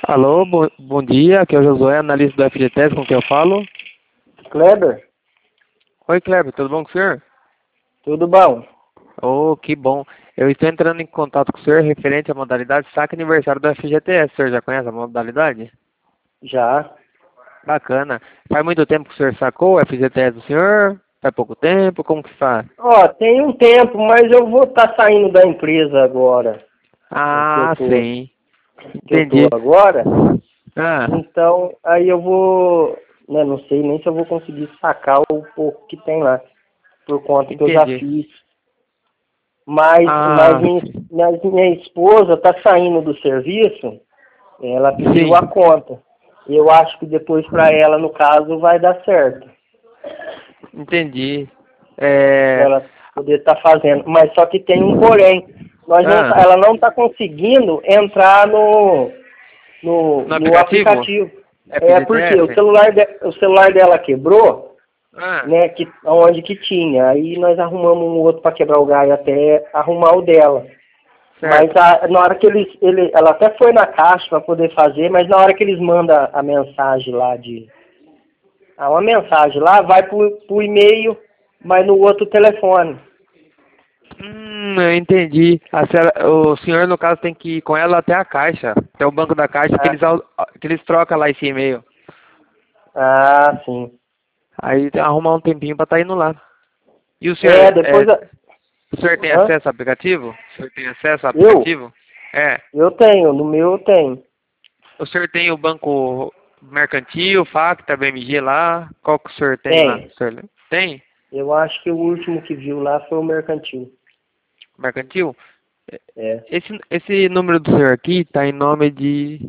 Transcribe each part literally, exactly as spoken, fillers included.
Alô, bom, bom dia, aqui é o Josué, analista do F G T S, com quem eu falo. Kleber, Oi, Kleber, tudo bom com o senhor? tudo bom? Oh, que bom. Eu estou entrando em contato com o senhor referente à modalidade saque aniversário do F G T S. O senhor já conhece a modalidade? Já. Bacana. Faz muito tempo que o senhor sacou o F G T S do senhor? Faz pouco tempo? Como que faz? Ó, tem um tempo, mas eu vou estar saindo da empresa agora, em que eu Ah, tô, sim. que eu tô Entendi. agora. Ah, Então, aí eu vou, né, não sei nem se eu vou conseguir sacar o pouco que tem lá, por conta que eu já entendi. fiz. Mas, mas Ah, minha, sim. minha minha esposa está saindo do serviço, ela pediu a Sim, conta. Eu acho que depois para ela, no caso, vai dar certo. entendi. É... Ela poder estar fazendo. Mas só que tem um porém. Nós não, Ah, tá- ela não está conseguindo entrar no, no, no no aplicativo? aplicativo. É porque o F G T S? celular, de, o celular dela quebrou, Ah, né? Que, onde que tinha. Aí nós arrumamos um outro para quebrar o galho até arrumar o dela. Mas certo. a, na hora que eles. Ele, ela até foi na caixa para poder fazer, mas na hora que eles mandam a mensagem lá de. Ah, uma mensagem lá, vai para o e-mail, mas no outro telefone. Hum, eu entendi. A senhora- o senhor, no caso, tem que ir com ela até a caixa, até o banco da caixa, que Ah, eles, au- que eles trocam lá esse e-mail. ah, sim. Aí tem que arrumar um tempinho pra estar indo lá. E o É, senhor, é, depois. a- o senhor tem Hã? acesso ao aplicativo? O senhor tem acesso ao Eu? aplicativo? É. Eu tenho, no meu eu tenho. O senhor tem o banco mercantil, Facta, B M G lá? Qual que o senhor tem lá? Tem. O senhor lembra? Tem? Eu acho que o último que viu lá foi o mercantil. Mercantil? É. Esse, esse número do senhor aqui tá em nome de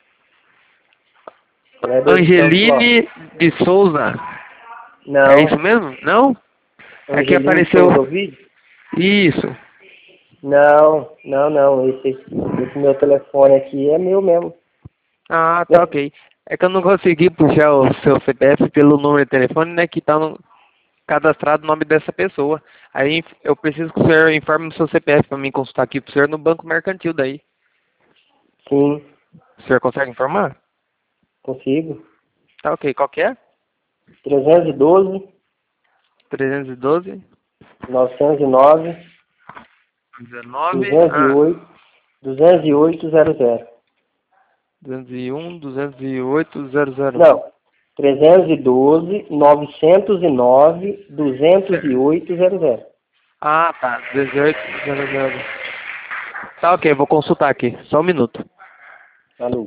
Kleber Santos Lopes. Angeline de Souza. É isso Não. mesmo? Não? É que Angeline apareceu. Souza Ovidio? Isso. Não, não, não. Esse, esse meu telefone aqui é meu mesmo. Ah, tá ok. É que eu não consegui puxar o seu C P F pelo número de telefone, né? Que tá no, cadastrado o nome dessa pessoa. Aí eu preciso que o senhor informe o seu C P F para mim consultar aqui pro senhor no banco mercantil daí. Sim, O senhor consegue informar? consigo. Tá ok. Qual que é? trezentos e doze, trezentos e doze, novecentos e nove, dezenove, duzentos e ah, oito, duzentos e oito zero zero. duzentos e um, duzentos e oito, zero zero. Não. trezentos e doze, novecentos e nove, duzentos e oito zero zero. Ah, tá. dezoito, zero zero. Tá ok, vou consultar aqui. Só um minuto. Alô.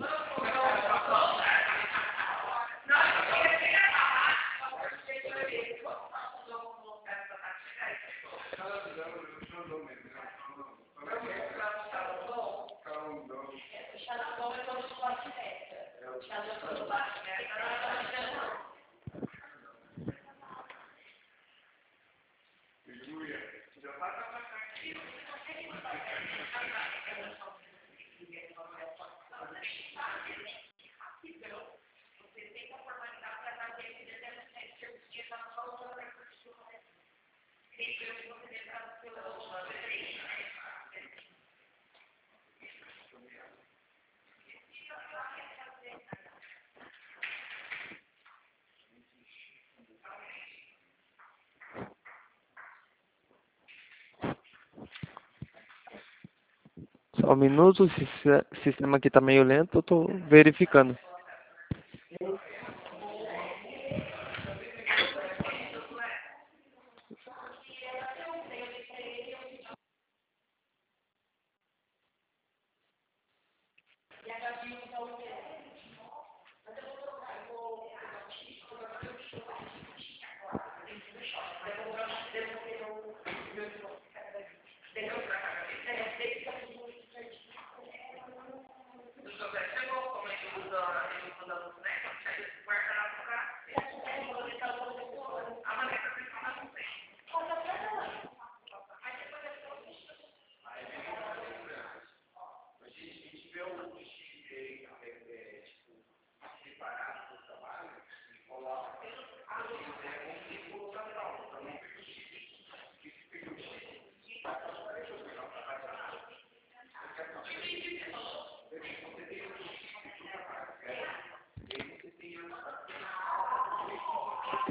Só um minuto, se o sistema aqui tá meio lento, eu tô verificando.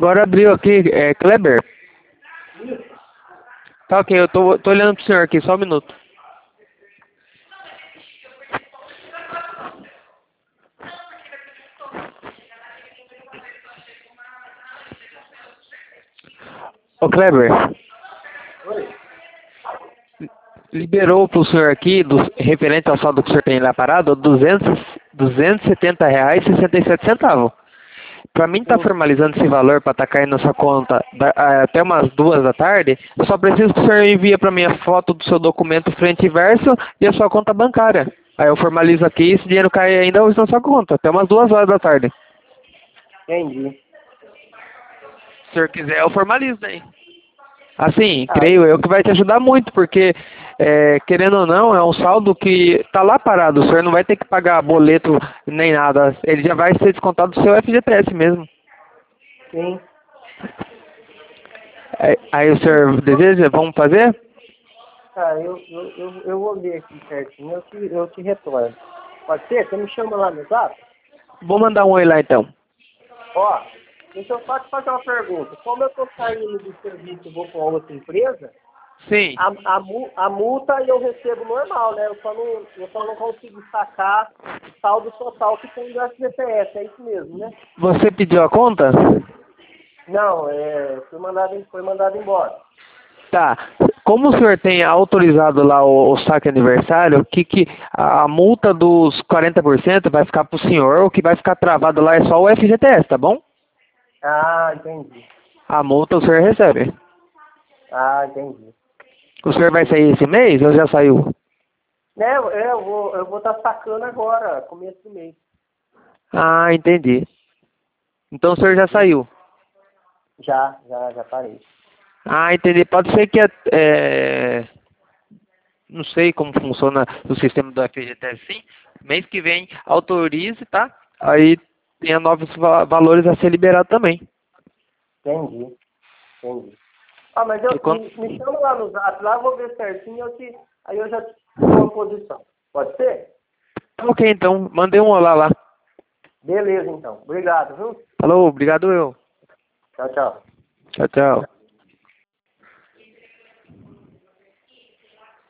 Agora abriu aqui, é Kleber. Tá ok, eu tô, tô olhando pro senhor aqui, só um minuto. Ô Kleber. Oi. Liberou pro senhor aqui, do, referente ao saldo que o senhor tem lá parado, duzentos, duzentos e setenta reais e sessenta e sete centavos. Para mim tá Sim. formalizando esse valor para estar caindo na sua conta da, a- até umas duas da tarde, eu só preciso que o senhor envie para mim a foto do seu documento frente e verso e a sua conta bancária. Aí eu formalizo aqui e esse dinheiro cai ainda hoje na sua conta, até umas duas horas da tarde. Entendi. Se o senhor quiser, eu formalizo daí. Assim, Ah, creio eu que vai te ajudar muito, porque, é, querendo ou não, é um saldo que tá lá parado. O senhor não vai ter que pagar boleto nem nada. Ele já vai ser descontado do seu F G T S mesmo. sim. Aí, aí o senhor deseja? Vamos fazer? Ah, eu, eu, eu, eu vou ver aqui certinho, eu te, eu te retorno. Pode ser? Você me chama lá no zap? Vou mandar um oi lá então. Ó, deixa eu só te fazer uma pergunta. Como eu estou saindo do serviço e vou para outra empresa, Sim. a, a, mu- a multa eu recebo normal, né? Eu só não, eu só não consigo sacar o saldo total que tem do S G P S, é isso mesmo, né? Você pediu a conta? Não, é, foi mandado, em- foi mandado embora. Tá. Como o senhor tem autorizado lá o, o saque aniversário, que, que a, a multa dos quarenta por cento vai ficar pro senhor, o que vai ficar travado lá é só o F G T S, tá bom? Ah, entendi. A multa o senhor recebe. Ah, entendi. O senhor vai sair esse mês ou já saiu? Né, eu, é, eu vou eu vou estar sacando agora, começo do mês. Ah, entendi. Então o senhor já saiu. Já, já, já parei. Ah, entendi. Pode ser que é, não sei como funciona o sistema do F G T S sim. Mês que vem autorize, tá? Aí tenha novos va- valores a ser liberado também. Entendi, entendi. Ah, mas eu, Que quando... me, me chama lá no zap, lá eu vou ver certinho, eu te, aí eu já te dou uma posição. Pode ser? Ok, então. Mandei um olá lá. Beleza, então. Obrigado, viu? Falou, obrigado eu. Tchau, tchau. Tchau, tchau.